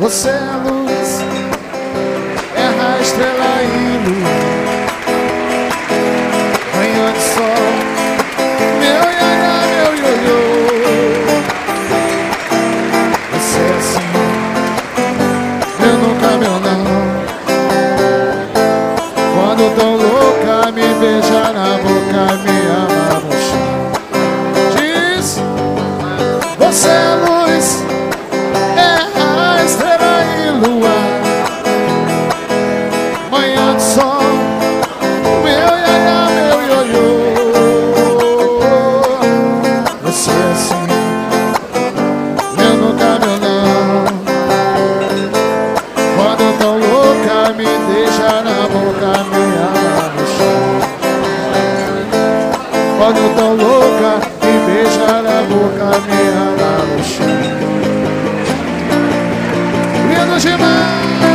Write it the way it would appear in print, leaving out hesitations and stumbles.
Você é a luz, terra, estrela e lua, manhã de sol, meu iaiá, meu ioiô. Você é assim, eu nunca meu não. Quando tô louca, me beija na boca, me ama no chão. Diz, você é a luz, estrela e lua, manhã de sol, meu iaiá, meu ioiô. Você é assim, meu nunca, meu não. Quando tão louca, me deixa na boca, me ama no chão. Quando tão louca, me beija na boca, me ama no chão. Lindo demais!